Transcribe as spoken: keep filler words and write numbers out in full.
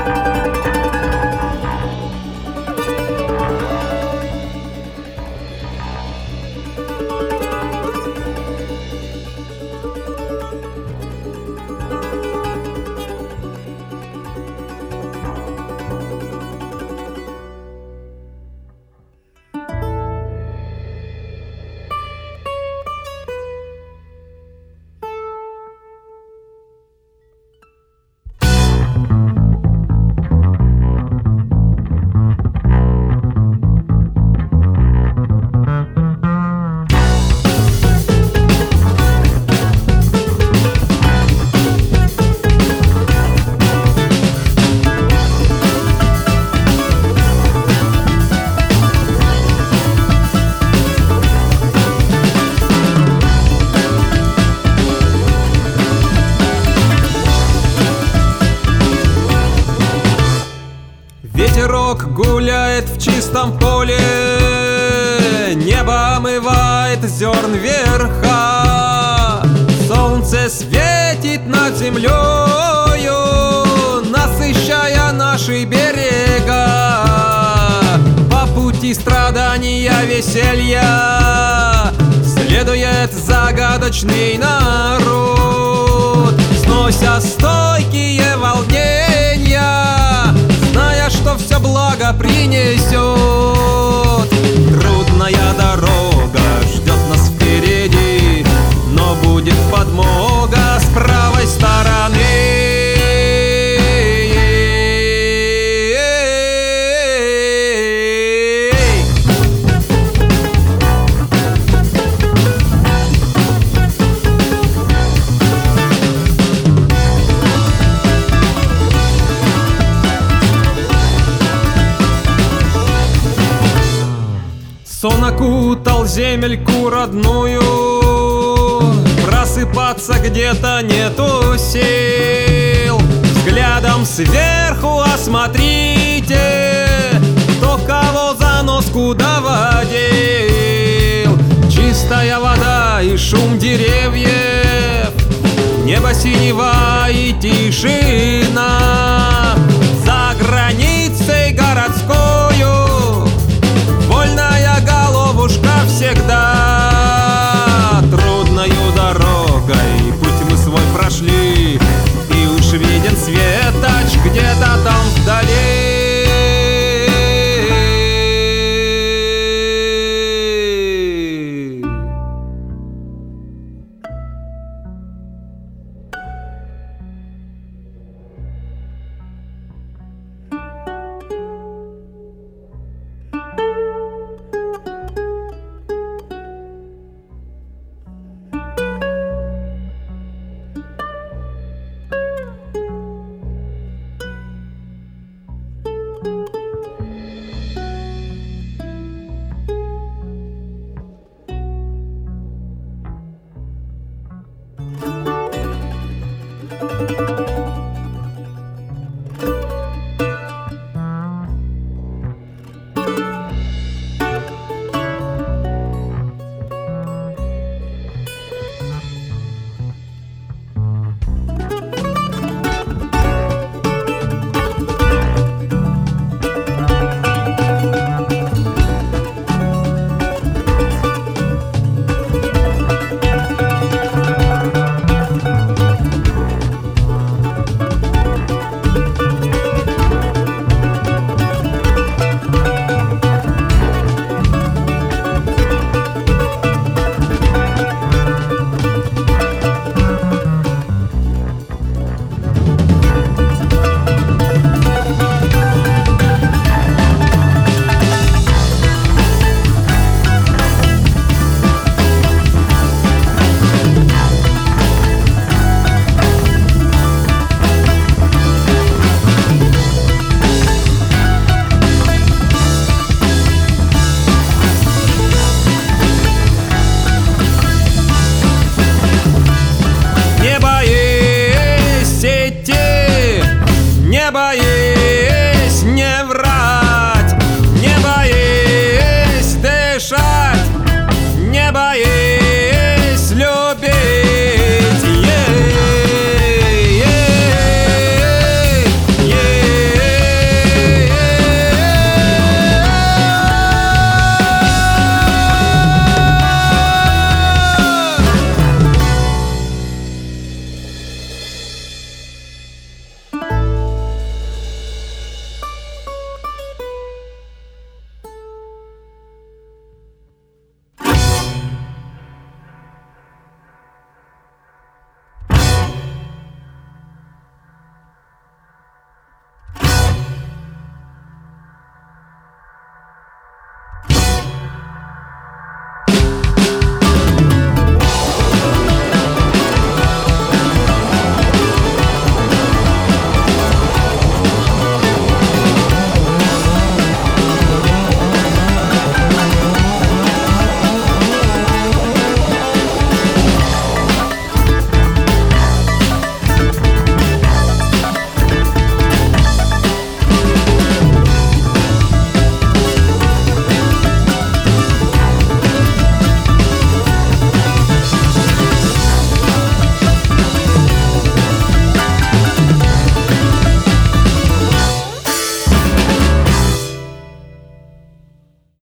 Ветерок гуляет в чистом поле, небо омывает зерн верха. Солнце светит над землею, насыщая наши берега. По пути страдания, веселья следует загадочный народ, снося стойкие волнения, зная, что все благо принесет. Трудная дорога ждет нас впереди, но будет подмога с правой стороны. Сон окутал земельку родную, просыпаться где-то нету сил. Взглядом сверху осмотрите, кто кого за носку доводил. Чистая вода и шум деревьев, небо синева и тишина. За границей городскою вольная головушка всегда. Трудною дорогой путь мы свой прошли, и уж виден светоч где-то там вдали. Небо есть, не враг.